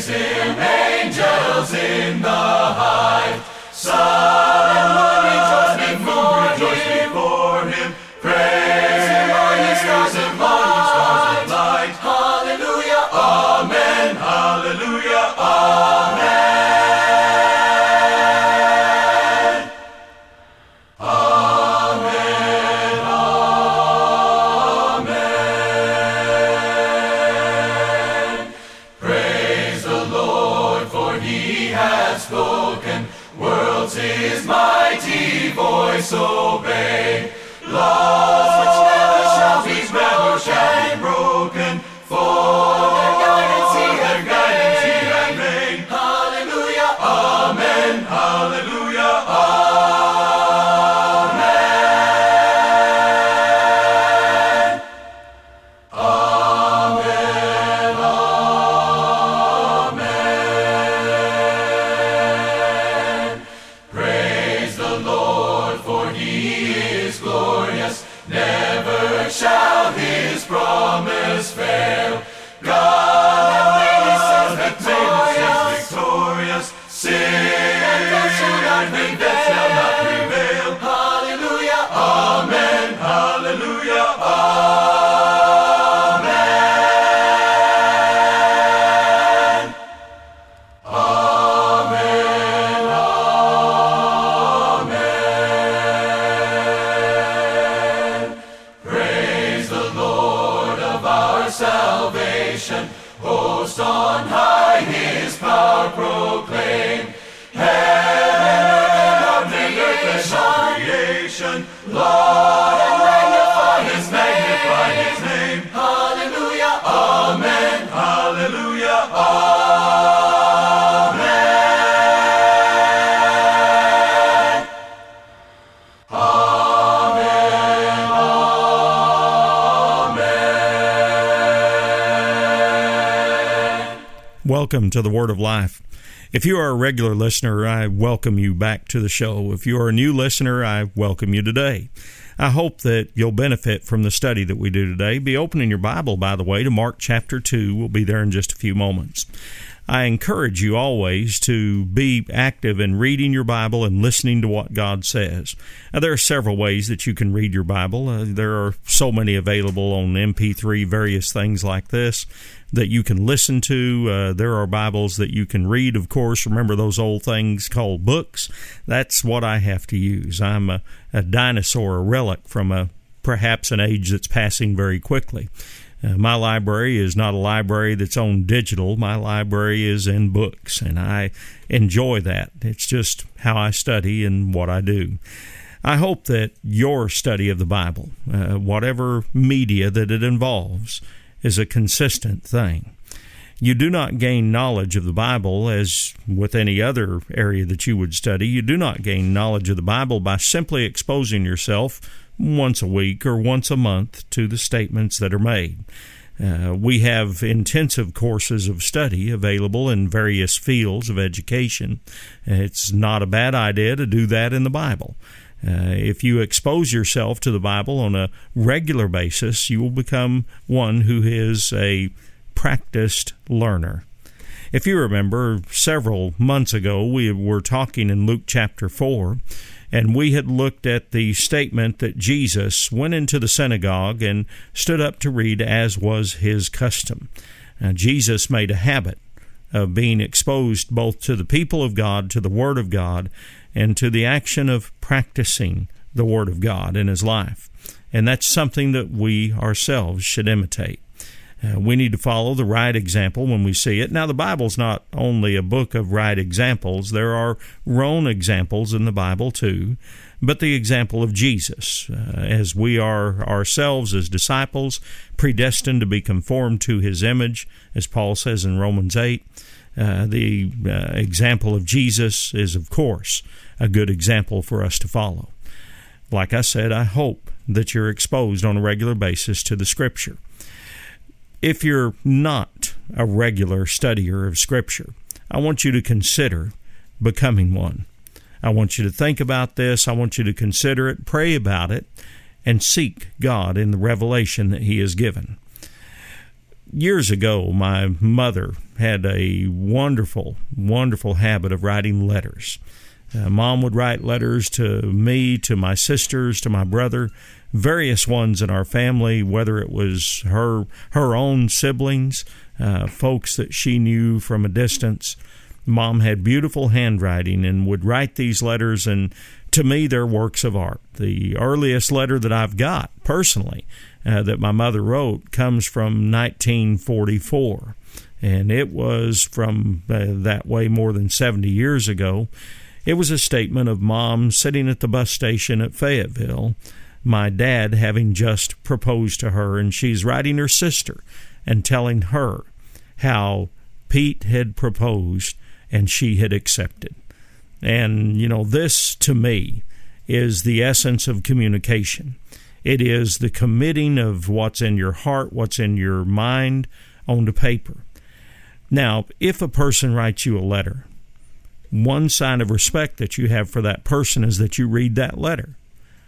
Him, angels in the high. Sun and moon rejoice before Him. Praise Him, all ye stars of light. Hallelujah, amen, hallelujah, amen. Amen, amen. Praise the Lord, for He has spoken. Worlds His mighty voice obey. Laws which never shall be broken. For their guidance He hath made. Hallelujah, amen, hallelujah, amen. Amen, amen. Praise the Lord, for He is glorious. Never shall His promise fail. God hath made us victorious. Sin and death shall not prevail. Hallelujah, amen, hallelujah, amen. Amen, amen. Praise the Lord of our salvation. Host on high His power proclaim. Heaven and earth and all creation. Laud and magnify His name. Hallelujah, amen, hallelujah, amen. Amen, amen. Welcome to the Word of Life. If you are a regular listener, I welcome you back to the show. If you are a new listener, I welcome you today. I hope that you'll benefit from the study that we do today. Be opening your Bible, by the way, to Mark chapter 2. We'll be there in just a few moments. I encourage you always to be active in reading your Bible and listening to what God says. There are several ways that you can read your Bible. There are so many available on MP3, various things like this that you can listen to. There are Bibles that you can read, of course. Remember those old things called books? That's what I have to use. I'm a dinosaur, a relic from perhaps an age that's passing very quickly. My library is not a library that's on digital. My library is in books, and I enjoy that. It's just how I study and what I do. I hope that your study of the Bible, whatever media that it involves, is a consistent thing. You do not gain knowledge of the Bible as with any other area that you would study. You do not gain knowledge of the Bible by simply exposing yourself once a week or once a month to the statements that are made. We have intensive courses of study available in various fields of education. It's not a bad idea to do that in the Bible. If you expose yourself to the Bible on a regular basis, you will become one who is a practiced learner. If you remember, several months ago, we were talking in Luke chapter 4, and we had looked at the statement that Jesus went into the synagogue and stood up to read as was his custom. Jesus made a habit of being exposed both to the people of God, to the Word of God, and to the action of practicing the Word of God in his life. And that's something that we ourselves should imitate. We need to follow the right example when we see it. Now, the Bible's not only a book of right examples. There are wrong examples in the Bible, too. But the example of Jesus, as we are ourselves as disciples, predestined to be conformed to his image, as Paul says in Romans 8, the example of Jesus is, of course, a good example for us to follow. Like I said, I hope that you're exposed on a regular basis to the Scripture. If you're not a regular studier of Scripture, I want you to consider becoming one. I want you to think about this. I want you to consider it, pray about it, and seek God in the revelation that he has given. Years ago, my mother had a wonderful, wonderful habit of writing letters. Mom would write letters to me, to my sisters, to my brother, various ones in our family, whether it was her own siblings, folks that she knew from a distance. Mom had beautiful handwriting and would write these letters, and to me, they're works of art. The earliest letter that I've got, personally, that my mother wrote comes from 1944, and it was from that way more than 70 years ago. It was a statement of Mom sitting at the bus station at Fayetteville, my dad having just proposed to her, and she's writing her sister and telling her how Pete had proposed and she had accepted. And, this to me is the essence of communication. It is the committing of what's in your heart, what's in your mind onto paper. Now, if a person writes you a letter, one sign of respect that you have for that person is that you read that letter.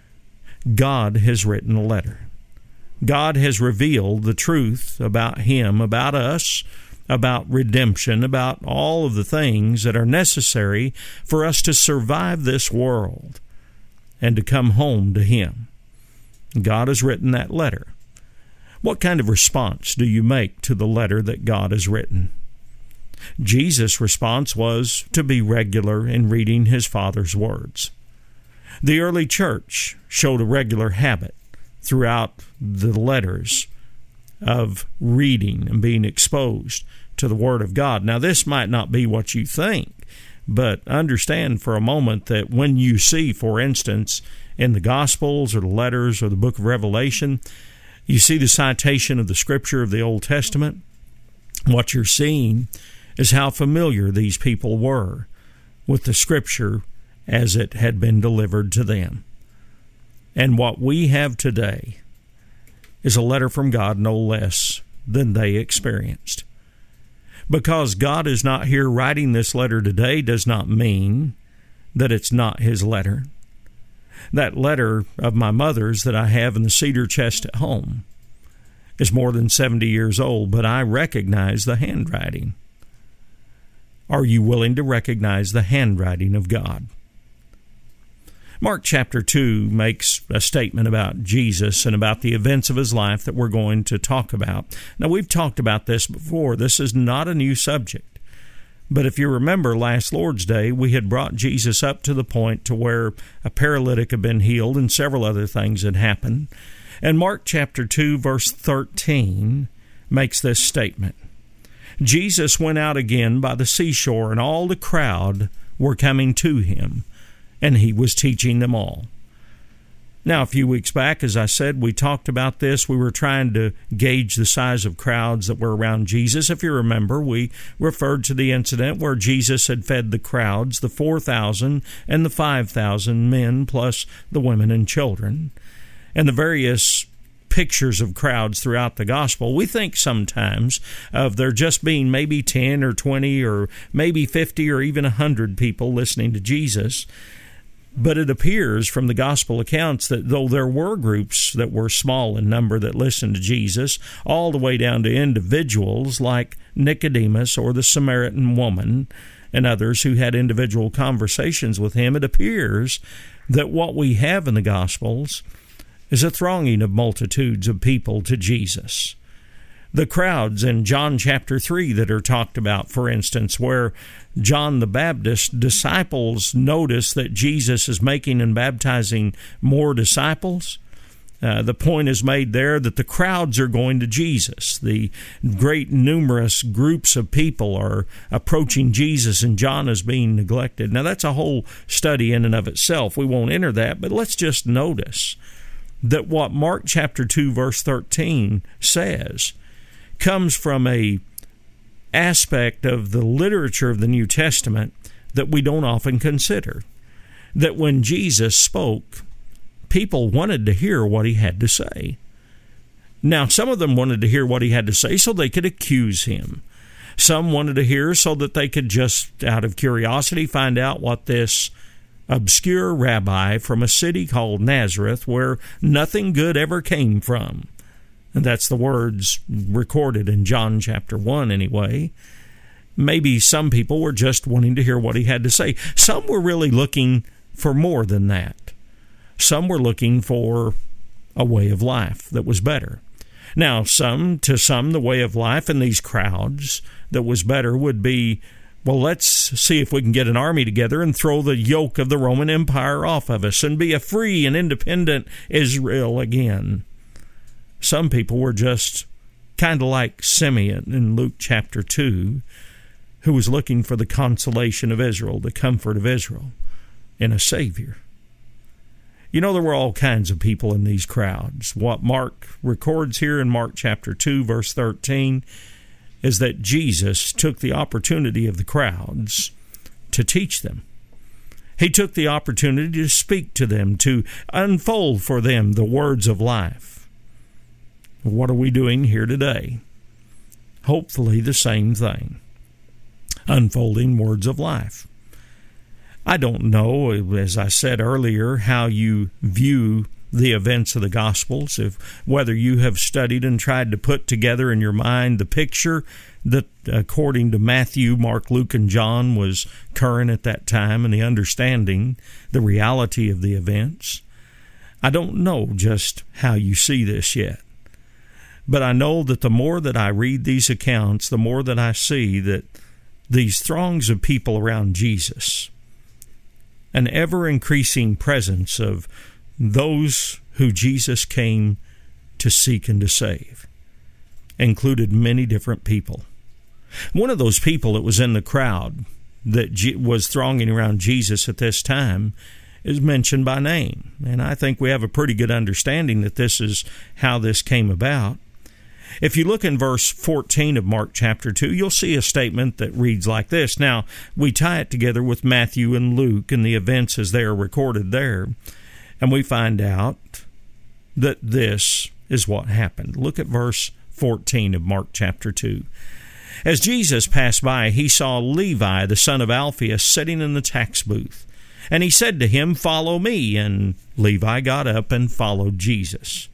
God has written a letter. God has revealed the truth about Him, about us, about redemption, about all of the things that are necessary for us to survive this world and to come home to Him. God has written that letter. What kind of response do you make to the letter that God has written? Jesus' response was to be regular in reading His Father's words. The early church showed a regular habit throughout the letters of reading and being exposed to the Word of God. Now, this might not be what you think, but understand for a moment that when you see, for instance, in the Gospels or the letters or the book of Revelation, you see the citation of the Scripture of the Old Testament, what you're seeing is how familiar these people were with the Scripture as it had been delivered to them. And what we have today is a letter from God no less than they experienced. Because God is not here writing this letter today does not mean that it's not His letter. That letter of my mother's that I have in the cedar chest at home is more than 70 years old, but I recognize the handwriting. Are you willing to recognize the handwriting of God? Mark chapter 2 makes a statement about Jesus and about the events of His life that we're going to talk about. Now, we've talked about this before. This is not a new subject. But if you remember last Lord's Day, we had brought Jesus up to the point to where a paralytic had been healed and several other things had happened. And Mark chapter 2, verse 13 makes this statement. Jesus went out again by the seashore, and all the crowd were coming to Him, and He was teaching them all. Now, a few weeks back, as I said, we talked about this. We were trying to gauge the size of crowds that were around Jesus. If you remember, we referred to the incident where Jesus had fed the crowds, the 4,000 and the 5,000 men, plus the women and children, and the various pictures of crowds throughout the gospel. We think sometimes of there just being maybe 10 or 20 or maybe 50 or even 100 people listening to Jesus. But it appears from the gospel accounts that though there were groups that were small in number that listened to Jesus, all the way down to individuals like Nicodemus or the Samaritan woman and others who had individual conversations with Him, it appears that what we have in the Gospels is a thronging of multitudes of people to Jesus. The crowds in John chapter 3 that are talked about, for instance, where John the Baptist's disciples notice that Jesus is making and baptizing more disciples. The point is made there that the crowds are going to Jesus. The great numerous groups of people are approaching Jesus, and John is being neglected. Now, that's a whole study in and of itself. We won't enter that, but let's just notice that what Mark chapter 2, verse 13 says comes from a aspect of the literature of the New Testament that we don't often consider. That when Jesus spoke, people wanted to hear what He had to say. Now, some of them wanted to hear what He had to say so they could accuse Him. Some wanted to hear so that they could just, out of curiosity, find out what this obscure rabbi from a city called Nazareth, where nothing good ever came from, And that's the words recorded in John chapter 1 anyway. Maybe some people were just wanting to hear what he had to say. Some were really looking for more than that. Some were looking for a way of life that was better. Now, to some, the way of life in these crowds that was better would be, well, let's see if we can get an army together and throw the yoke of the Roman Empire off of us and be a free and independent Israel again. Some people were just kind of like Simeon in Luke chapter 2, who was looking for the consolation of Israel, the comfort of Israel, in a Savior. You know, there were all kinds of people in these crowds. What Mark records here in Mark chapter 2, verse 13, is that Jesus took the opportunity of the crowds to teach them. He took the opportunity to speak to them, to unfold for them the words of life. What are we doing here today? Hopefully the same thing. Unfolding words of life. I don't know, as I said earlier, how you view the events of the Gospels, whether you have studied and tried to put together in your mind the picture that, according to Matthew, Mark, Luke, and John, was current at that time, and the understanding, the reality of the events. I don't know just how you see this yet. But I know that the more that I read these accounts, the more that I see that these throngs of people around Jesus, an ever-increasing presence of those who Jesus came to seek and to save, included many different people. One of those people that was in the crowd that was thronging around Jesus at this time is mentioned by name. And I think we have a pretty good understanding that this is how this came about. If you look in verse 14 of Mark chapter 2, you'll see a statement that reads like this. Now, we tie it together with Matthew and Luke and the events as they are recorded there, and we find out that this is what happened. Look at verse 14 of Mark chapter 2. As Jesus passed by, he saw Levi, the son of Alphaeus, sitting in the tax booth. And he said to him, "Follow me." And Levi got up and followed Jesus.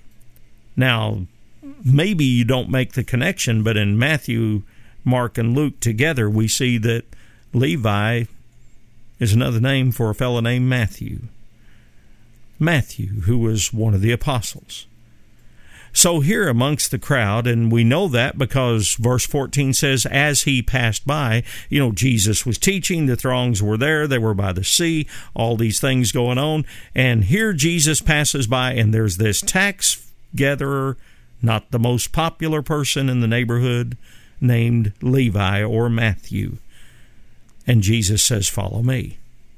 Now, maybe you don't make the connection, but in Matthew, Mark, and Luke together, we see that Levi is another name for a fellow named Matthew. Matthew, who was one of the apostles. So here amongst the crowd, and we know that because verse 14 says, as he passed by, Jesus was teaching, the throngs were there, they were by the sea, all these things going on, and here Jesus passes by, and there's this tax gatherer, not the most popular person in the neighborhood, named Levi or Matthew. And Jesus says, "Follow me."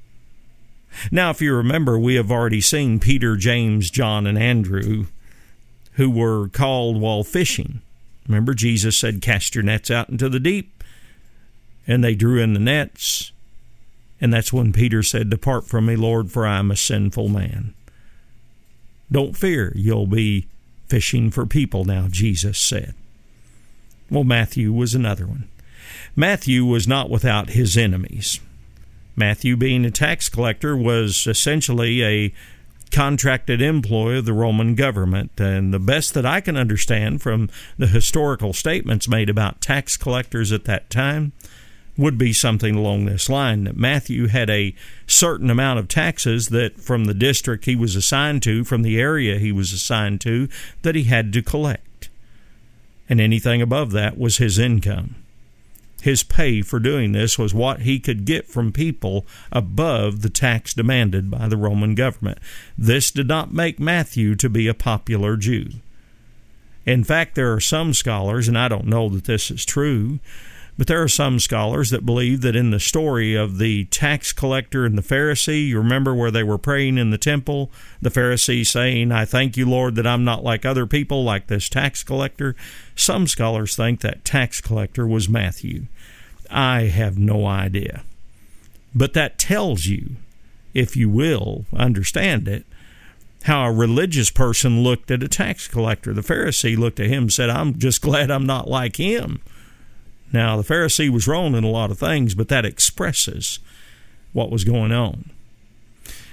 Now, if you remember, we have already seen Peter, James, John, and Andrew, who were called while fishing. Remember, Jesus said, "Cast your nets out into the deep." And they drew in the nets. And that's when Peter said, "Depart from me, Lord, for I am a sinful man." Don't fear, you'll be fishing for people now, Jesus said. Well, Matthew was another one. Matthew was not without his enemies. Matthew, being a tax collector, was essentially a contracted employee of the Roman government. And the best that I can understand from the historical statements made about tax collectors at that time would be something along this line, that Matthew had a certain amount of taxes that from the district he was assigned to, from the area he was assigned to, that he had to collect. And anything above that was his income. His pay for doing this was what he could get from people above the tax demanded by the Roman government. This did not make Matthew to be a popular Jew. In fact, there are some scholars, and I don't know that this is true, but there are some scholars that believe that in the story of the tax collector and the Pharisee, you remember where they were praying in the temple, the Pharisee saying, "I thank you, Lord, that I'm not like other people, like this tax collector." Some scholars think that tax collector was Matthew. I have no idea. But that tells you, if you will understand it, how a religious person looked at a tax collector. The Pharisee looked at him and said, "I'm just glad I'm not like him." Now, the Pharisee was wrong in a lot of things, but that expresses what was going on.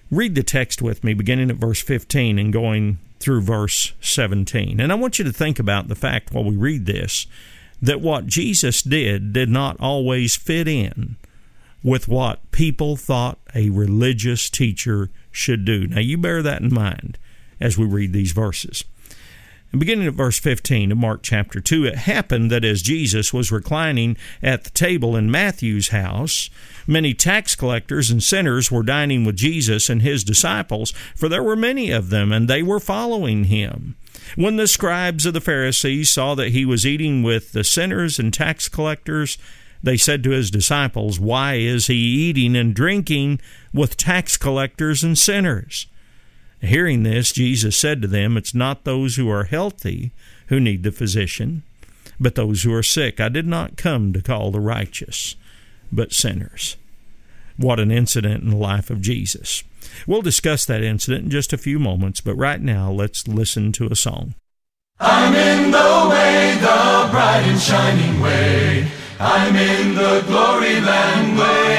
Read the text with me, beginning at verse 15 and going through verse 17. And I want you to think about the fact while we read this, that what Jesus did not always fit in with what people thought a religious teacher should do. Now, you bear that in mind as we read these verses. And beginning at verse 15 of Mark chapter 2, it happened that as Jesus was reclining at the table in Matthew's house, many tax collectors and sinners were dining with Jesus and his disciples, for there were many of them, and they were following him. When the scribes of the Pharisees saw that he was eating with the sinners and tax collectors, they said to his disciples, "Why is he eating and drinking with tax collectors and sinners?" Hearing this, Jesus said to them, "It's not those who are healthy who need the physician, but those who are sick. I did not come to call the righteous, but sinners." What an incident in the life of Jesus. We'll discuss that incident in just a few moments, but right now, let's listen to a song. I'm in the way, the bright and shining way. I'm in the glory land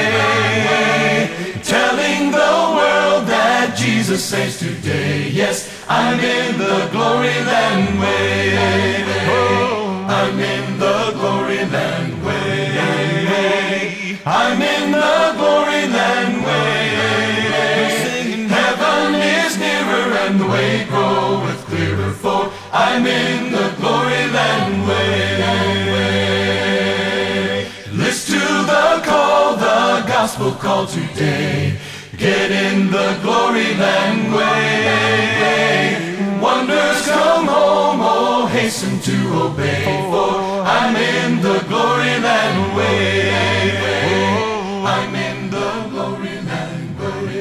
way, telling the world that Jesus saves today. Yes, I'm in the glory land way. I'm in the glory land way. I'm in the glory land way. Heaven is nearer and the way groweth clearer, for I'm in the glory land way. Listen to the call, the gospel call today. Get in the glory land way. Wonders come home, oh hasten to obey, for I'm in the glory land way. I'm in the glory land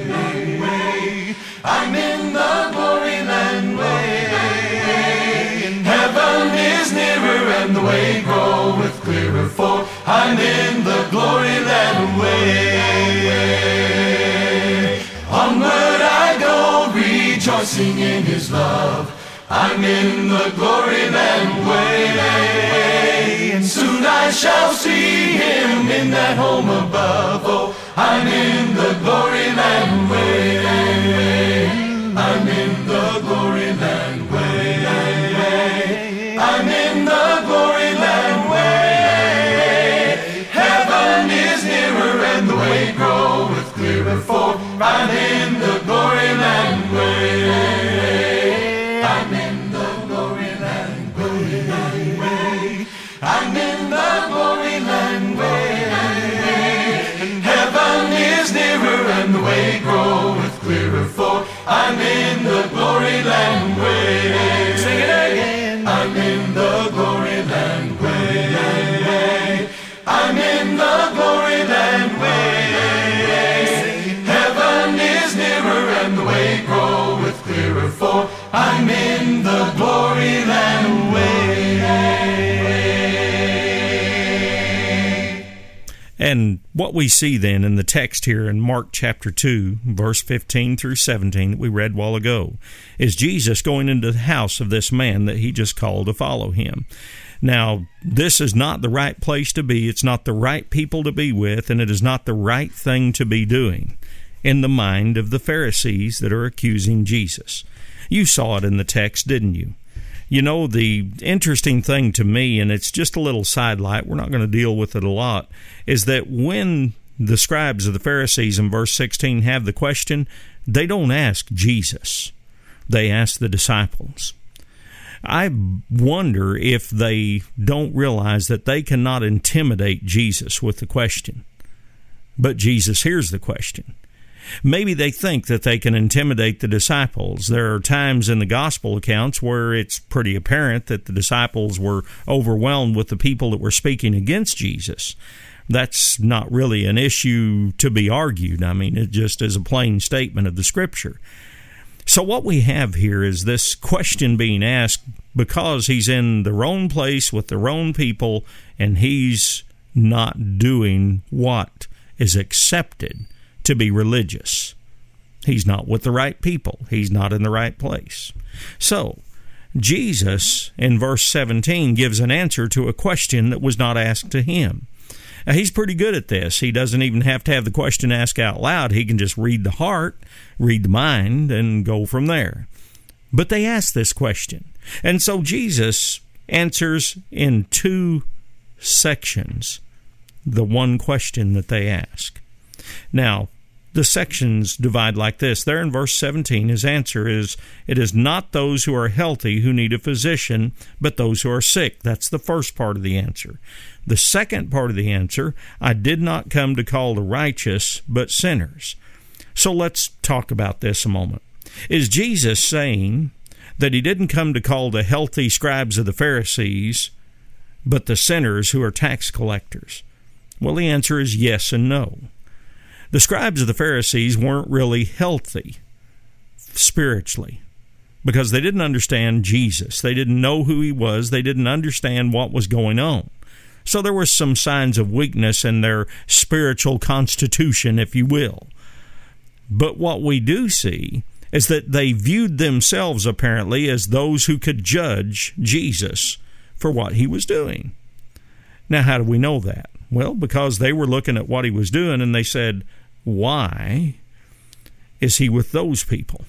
way. I'm in the glory land way. Heaven is nearer and the way groweth clearer, for I'm in the glory land way. Onward I go, rejoicing in his love. I'm in the glory land way. And soon I shall see him in that home above. Oh, I'm in the glory land way. I'm in the glory land way. I'm in the glory land way. Heaven is nearer and the way groweth clearer, for I'm in the glory land way. I'm in the glory land way. I'm in the glory land way. Heaven is nearer and the way groweth clearer, for I'm in the glory land way. Sing it again. I'm in the glory land way. I'm in the glory land way. Heaven is nearer and the way groweth clearer, for I'm in the glory land way. And what we see then in the text here in Mark chapter 2, verse 15 through 17 that we read a while ago, is Jesus going into the house of this man that he just called to follow him. Now, this is not the right place to be, it's not the right people to be with, and it is not the right thing to be doing in the mind of the Pharisees that are accusing Jesus. You saw it in the text, didn't you? You know, the interesting thing to me, and it's just a little sidelight, we're not going to deal with it a lot, is that when the scribes of the Pharisees in verse 16 have the question, they don't ask Jesus. They ask the disciples. I wonder if they don't realize that they cannot intimidate Jesus with the question. But Jesus hears the question. Maybe they think that they can intimidate the disciples. There are times in the gospel accounts where it's pretty apparent that the disciples were overwhelmed with the people that were speaking against Jesus. That's not really an issue to be argued. I mean, it just is a plain statement of the Scripture. So what we have here is this question being asked because he's in the wrong place with the wrong people, and he's not doing what is accepted to be religious. He's not with the right people. He's not in the right place. So, Jesus, in verse 17, gives an answer to a question that was not asked to him. Now, he's pretty good at this. He doesn't even have to have the question asked out loud. He can just read the heart, read the mind, and go from there. But they ask this question. And so Jesus answers in two sections the one question that they ask. Now, the sections divide like this. There in verse 17, his answer is, "It is not those who are healthy who need a physician, but those who are sick." That's the first part of the answer. The second part of the answer, "I did not come to call the righteous, but sinners." So let's talk about this a moment. Is Jesus saying that he didn't come to call the healthy scribes of the Pharisees, but the sinners who are tax collectors? Well, the answer is yes and no. The scribes of the Pharisees weren't really healthy spiritually because they didn't understand Jesus. They didn't know who he was. They didn't understand what was going on. So there were some signs of weakness in their spiritual constitution, if you will. But what we do see is that they viewed themselves apparently as those who could judge Jesus for what he was doing. Now, how do we know that? Well, because they were looking at what he was doing and they said, "Why is he with those people?"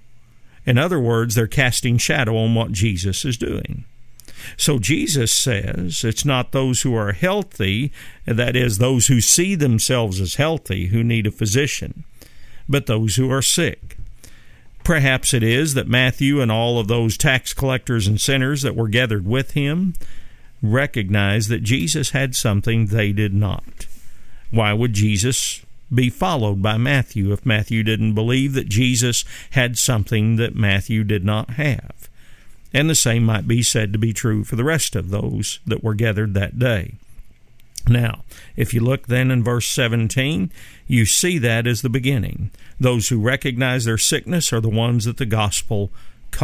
In other words, they're casting shadow on what Jesus is doing. So Jesus says it's not those who are healthy, that is, those who see themselves as healthy, who need a physician, but those who are sick. Perhaps it is that Matthew and all of those tax collectors and sinners that were gathered with him recognized that Jesus had something they did not. Why would Jesus be followed by Matthew if Matthew didn't believe that Jesus had something that Matthew did not have? And the same might be said to be true for the rest of those that were gathered that day. Now, if you look then in verse 17, you see that as the beginning. Those who recognize their sickness are the ones that the gospel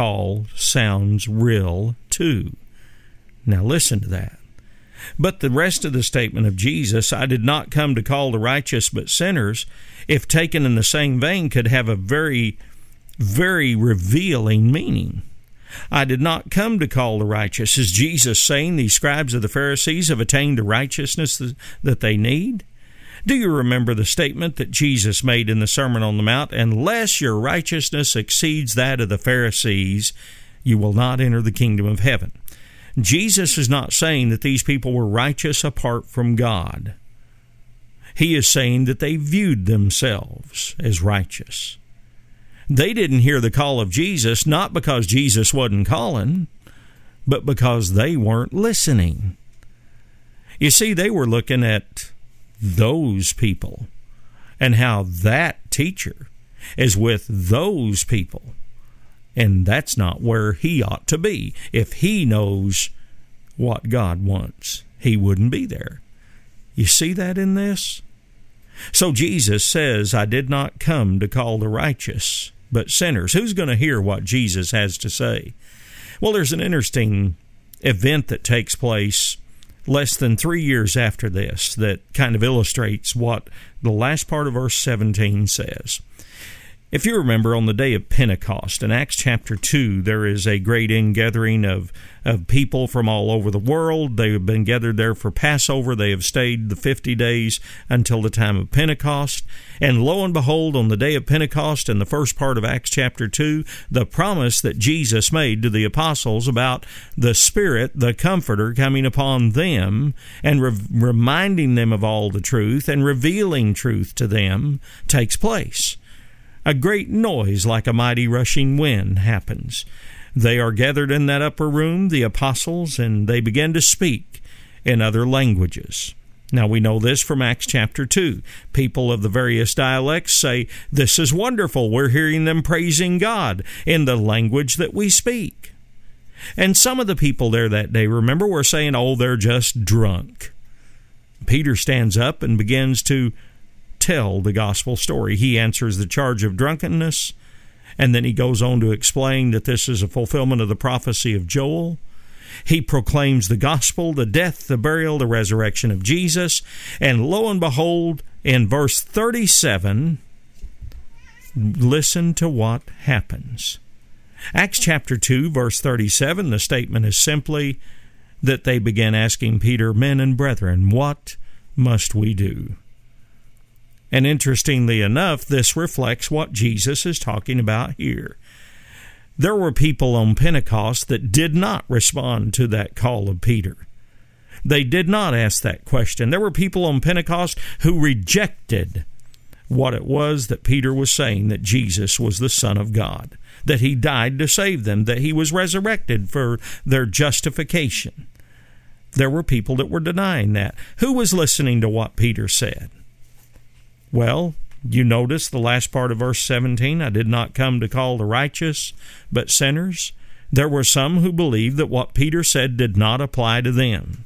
sounds real to. Now listen to that. But the rest of the statement of Jesus, "I did not come to call the righteous but sinners," if taken in the same vein, could have a very, very revealing meaning. I did not come to call the righteous. Is Jesus saying these scribes of the Pharisees have attained the righteousness that they need? Do you remember the statement that Jesus made in the Sermon on the Mount? "Unless your righteousness exceeds that of the Pharisees, you will not enter the kingdom of heaven." Jesus is not saying that these people were righteous apart from God. He is saying that they viewed themselves as righteous. They didn't hear the call of Jesus, not because Jesus wasn't calling, but because they weren't listening. You see, they were looking at those people and how that teacher is with those people. And that's not where he ought to be. If he knows what God wants, he wouldn't be there. You see that in this? So Jesus says, "I did not come to call the righteous, but sinners." Who's going to hear what Jesus has to say? Well, there's an interesting event that takes place less than 3 years after this that kind of illustrates what the last part of verse 17 says. If you remember, on the day of Pentecost, in Acts chapter 2, there is a great ingathering of people from all over the world. They have been gathered there for Passover. They have stayed the 50 days until the time of Pentecost. And lo and behold, on the day of Pentecost, in the first part of Acts chapter 2, the promise that Jesus made to the apostles about the Spirit, the Comforter, coming upon them and reminding them of all the truth and revealing truth to them takes place. A great noise like a mighty rushing wind happens. They are gathered in that upper room, the apostles, and they begin to speak in other languages. Now we know this from Acts chapter 2. People of the various dialects say, "This is wonderful. We're hearing them praising God in the language that we speak." And some of the people there that day, remember, were saying, "Oh, they're just drunk." Peter stands up and begins to tell the gospel story. He answers the charge of drunkenness, and then he goes on to explain that this is a fulfillment of the prophecy of Joel. He proclaims the gospel, the death, the burial, the resurrection of Jesus, and lo and behold, in verse 37, listen to what happens. Acts chapter 2, verse 37, the statement is simply that they began asking Peter, "Men and brethren, what must we do? And interestingly enough, this reflects what Jesus is talking about here. There were people on Pentecost that did not respond to that call of Peter. They did not ask that question. There were people on Pentecost who rejected what it was that Peter was saying, that Jesus was the Son of God, that he died to save them, that he was resurrected for their justification. There were people that were denying that. Who was listening to what Peter said? Well, you notice the last part of verse 17, I did not come to call the righteous, but sinners. There were some who believed that what Peter said did not apply to them.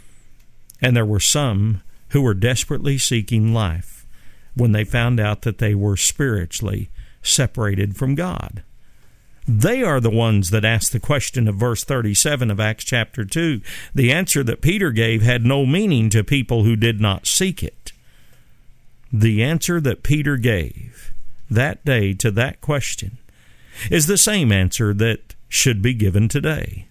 And there were some who were desperately seeking life when they found out that they were spiritually separated from God. They are the ones that asked the question of verse 37 of Acts chapter 2. The answer that Peter gave had no meaning to people who did not seek it. The answer that Peter gave that day to that question is the same answer that should be given today.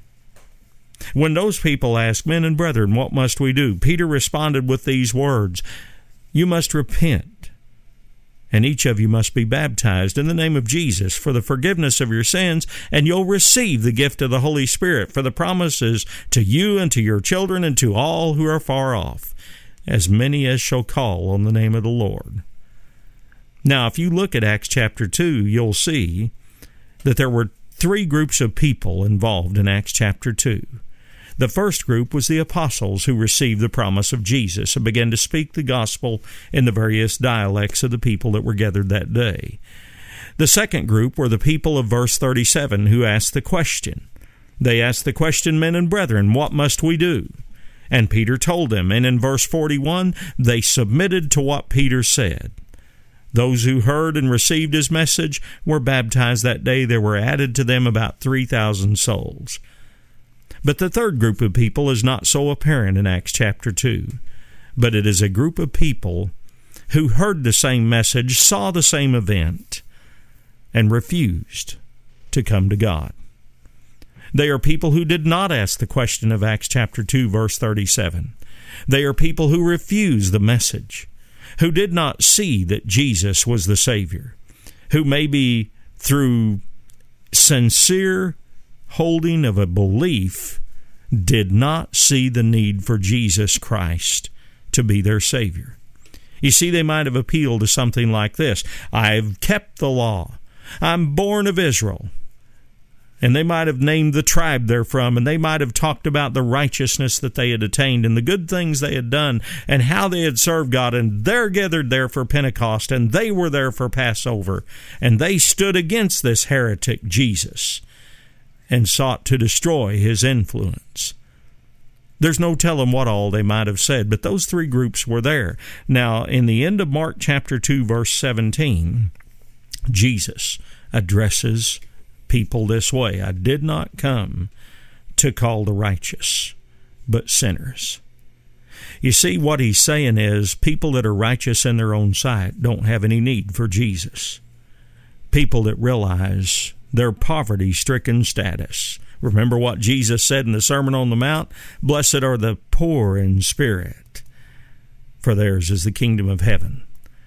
When those people asked, men and brethren, what must we do? Peter responded with these words, you must repent, and each of you must be baptized in the name of Jesus for the forgiveness of your sins, and you'll receive the gift of the Holy Spirit, for the promises to you and to your children and to all who are far off, as many as shall call on the name of the Lord. Now, if you look at Acts chapter 2, you'll see that there were three groups of people involved in Acts chapter 2. The first group was the apostles who received the promise of Jesus and began to speak the gospel in the various dialects of the people that were gathered that day. The second group were the people of verse 37 who asked the question. They asked the question, men and brethren, what must we do? And Peter told them, and in verse 41, they submitted to what Peter said. Those who heard and received his message were baptized that day. There were added to them about 3,000 souls. But the third group of people is not so apparent in Acts chapter 2, but it is a group of people who heard the same message, saw the same event, and refused to come to God. They are people who did not ask the question of Acts chapter 2, verse 37. They are people who refused the message, who did not see that Jesus was the Savior, who maybe through sincere holding of a belief did not see the need for Jesus Christ to be their Savior. You see, they might have appealed to something like this: I've kept the law, I'm born of Israel. And they might have named the tribe they're from, and they might have talked about the righteousness that they had attained and the good things they had done and how they had served God, and they're gathered there for Pentecost, and they were there for Passover, and they stood against this heretic Jesus and sought to destroy his influence. There's no telling what all they might have said, but those three groups were there. Now, in the end of Mark chapter 2, verse 17, Jesus addresses people this way: I did not come to call the righteous, but sinners. You see, what he's saying is people that are righteous in their own sight don't have any need for Jesus. People that realize their poverty-stricken status. Remember what Jesus said in the Sermon on the Mount? Blessed are the poor in spirit, for theirs is the kingdom of heaven.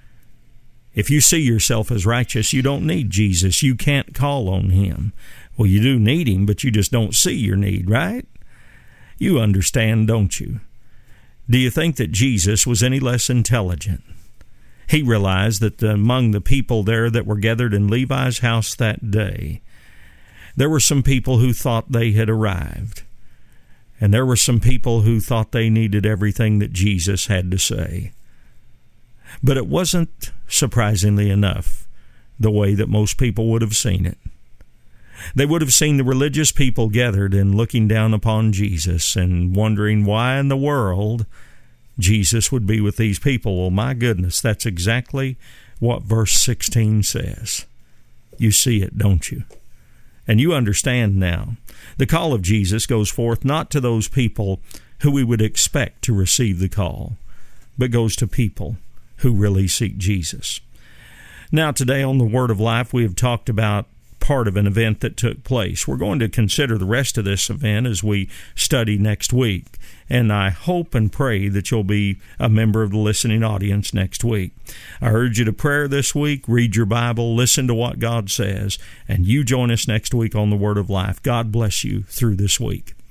If you see yourself as righteous, you don't need Jesus. You can't call on him. Well, you do need him, but you just don't see your need, right? You understand, don't you? Do you think that Jesus was any less intelligent? He realized that among the people there that were gathered in Levi's house that day, there were some people who thought they had arrived. And there were some people who thought they needed everything that Jesus had to say. But it wasn't, surprisingly enough, the way that most people would have seen it. They would have seen the religious people gathered and looking down upon Jesus and wondering why in the world Jesus would be with these people. Well, my goodness, that's exactly what verse 16 says. You see it, don't you? And you understand now. The call of Jesus goes forth not to those people who we would expect to receive the call, but goes to people who really seek Jesus. Now, today on the Word of Life, we have talked about part of an event that took place. We're going to consider the rest of this event as we study next week. and I hope and pray that you'll be a member of the listening audience next week. I urge you to prayer this week, read your Bible, listen to what God says, and you join us next week on the Word of Life. God bless you through this week.